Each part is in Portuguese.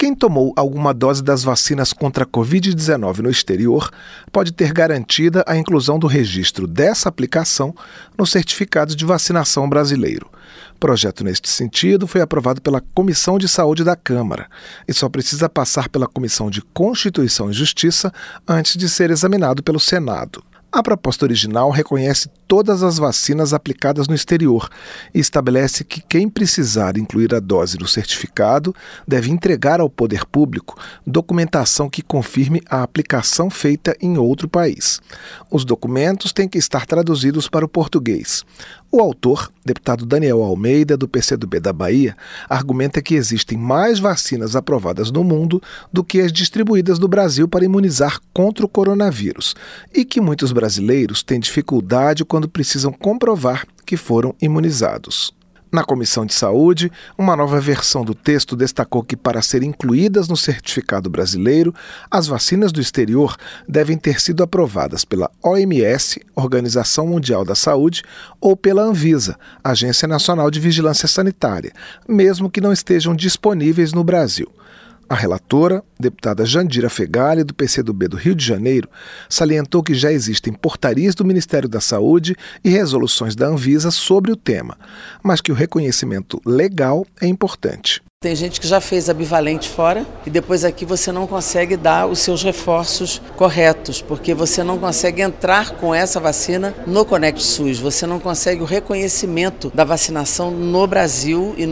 Quem tomou alguma dose das vacinas contra a Covid-19 no exterior pode ter garantida a inclusão do registro dessa aplicação no certificado de vacinação brasileiro. Projeto neste sentido foi aprovado pela Comissão de Saúde da Câmara e só precisa passar pela Comissão de Constituição e Justiça antes de ser examinado pelo Senado. A proposta original reconhece todas as vacinas aplicadas no exterior e estabelece que quem precisar incluir a dose no certificado deve entregar ao poder público documentação que confirme a aplicação feita em outro país. Os documentos têm que estar traduzidos para o português. O autor, deputado Daniel Almeida, do PCdoB da Bahia, argumenta que existem mais vacinas aprovadas no mundo do que as distribuídas no Brasil para imunizar contra o coronavírus e que muitos brasileiros têm dificuldade quando precisam comprovar que foram imunizados. Na Comissão de Saúde, uma nova versão do texto destacou que, para serem incluídas no certificado brasileiro, as vacinas do exterior devem ter sido aprovadas pela OMS, Organização Mundial da Saúde, ou pela Anvisa, Agência Nacional de Vigilância Sanitária, mesmo que não estejam disponíveis no Brasil. A relatora, deputada Jandira Fegali, do PCdoB do Rio de Janeiro, salientou que já existem portarias do Ministério da Saúde e resoluções da Anvisa sobre o tema, mas que o reconhecimento legal é importante. Tem gente que já fez a bivalente fora e depois aqui você não consegue dar os seus reforços corretos, porque você não consegue entrar com essa vacina no Conect SUS, você não consegue o reconhecimento da vacinação no Brasil e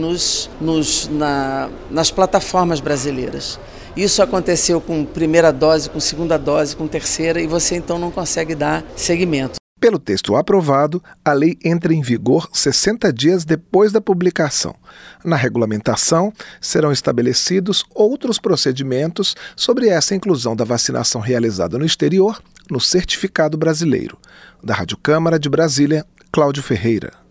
nas plataformas brasileiras. Isso aconteceu com primeira dose, com segunda dose, com terceira e você então não consegue dar seguimento. Pelo texto aprovado, a lei entra em vigor 60 dias depois da publicação. Na regulamentação, serão estabelecidos outros procedimentos sobre essa inclusão da vacinação realizada no exterior no certificado brasileiro. Da Rádio Câmara de Brasília, Cláudio Ferreira.